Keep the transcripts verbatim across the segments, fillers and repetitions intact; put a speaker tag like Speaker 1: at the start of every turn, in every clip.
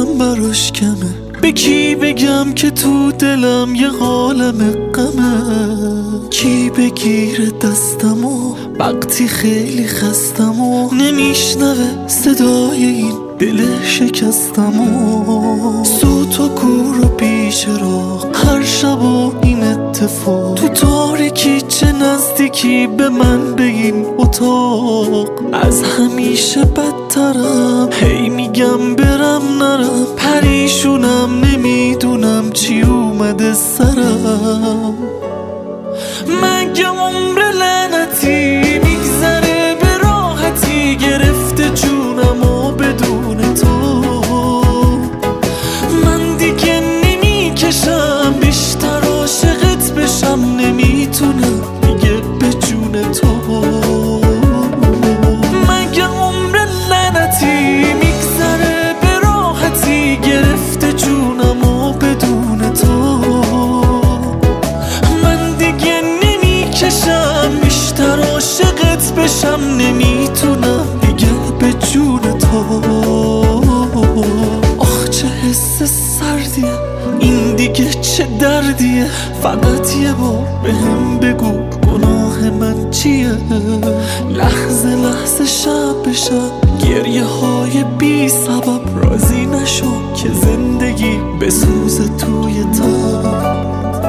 Speaker 1: هم براش کمه. به کی بگم که تو دلم یه عالم غمه؟ کی بگیره دستمو وقتی خیلی خستمو؟ نمیشنوه صدای این دل شکستمو. صوت و کور و پیش راه هر شب و این اتفاق، تو تاریکی چه نزدیکی به من به این اتاق. از همیشه بدترم، هی میگم برم نرم، پریشونم نمیدونم چی اومده سرم. مگه عمر لعنتی میگذره به راحتی، گرفته جونم و بدون تو من دیگه نمیکشم بیشتر عاشقت بشم، نمیتونم دیگه به جون تو. مگه عمر لعنتی میگذره به راحتی، گرفته جونم و بدون تو من دیگه نمیکشم بیشتر عاشقت بشم، نمیتونم دیگه به جون تو. آخ چه حس سردیه این، دیگه چه دردیه؟ فقط یه بار بهم بگو گناه من چیه؟ لحظه لحظه شب به شب گریه های بی سبب، راضی نشو که زندگی بسوزه توی تب.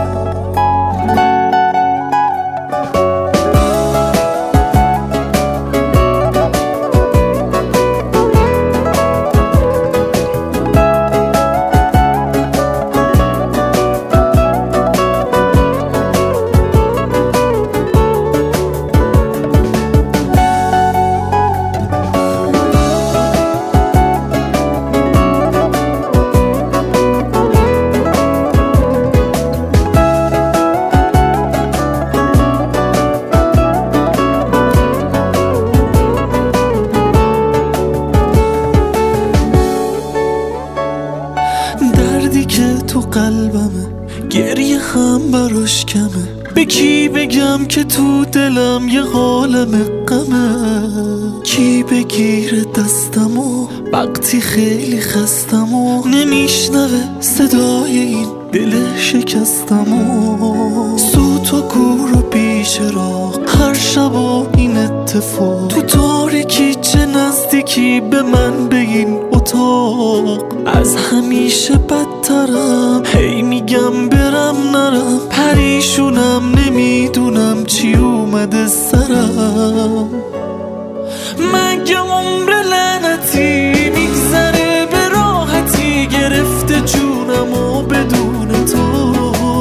Speaker 1: دردی که تو قلبمه گریه هم براش کمه. به کی بگم که تو دلم یه عالم غمه؟ کی بگیره دستمو وقتی خیلی خستمو؟ نمیشنوه صدای این دل شکستمو. صوت و کور و پیش راه هر شب و این اتفاق، تو تاریکی چه نزدیکی به من به این اتاق. از همیشه بدترم، هی میگم برم نرم، پریشونم نمیدونم چی اومده سرم. مگه عمر لعنتی میگذره به راحتی، گرفته جونم و بدون تو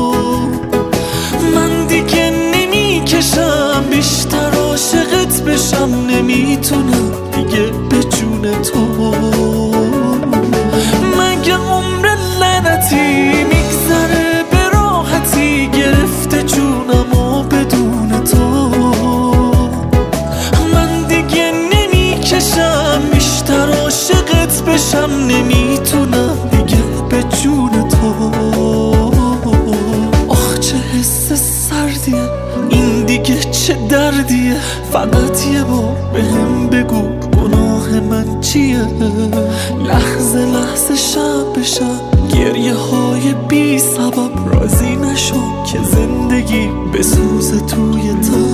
Speaker 1: من دیگه نمیکشم بیشتر عاشقت بشم، نمیتونم دیگه به جون تو. مگه عمر لعنتی میگذره به راحتی، گرفته جونم و بدون تو من دیگه نمیکشم بیشتر عاشقت بشم، نمیتونم دیگه به جون تو. آخ چه حس سردیه این، دیگه چه دردیه؟ فقط یه بار بهم بگو گناه من چیه؟ لحظه لحظه شب به شب گریه های بی سبب، راضی نشو که زندگی بسوزه توی تب.